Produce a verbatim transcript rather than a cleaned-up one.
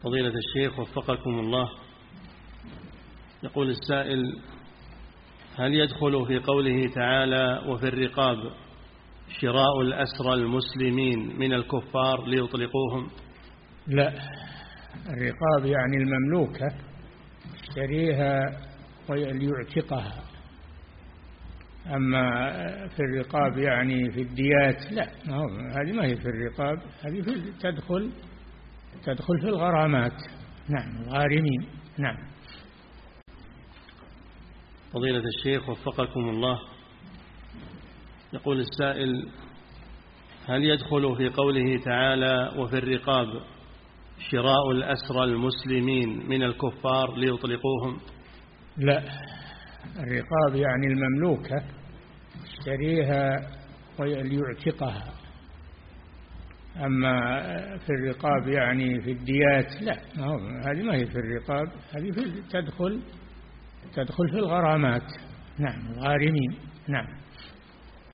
فضيلة الشيخ وفقكم الله، يقول السائل: هل يدخل في قوله تعالى وفي الرقاب شراء الأسرى المسلمين من الكفار ليطلقوهم؟ لا، الرقاب يعني المملوكة يشتريها وليعتقها. أما في الرقاب يعني في الديات لا، هذه ما هي في الرقاب، هذه في تدخل تدخل في الغرامات. نعم، الغارمين. نعم. فضيلة الشيخ وفقكم الله، يقول السائل: هل يدخل في قوله تعالى وفي الرقاب شراء الأسرى المسلمين من الكفار ليطلقوهم؟ لا، الرقاب يعني المملوكة يشتريها وليعتقها. أما في الرقاب يعني في الديات لا، هذه ما هي في الرقاب، هذه في تدخل تدخل في الغرامات. نعم، الغارمين. نعم.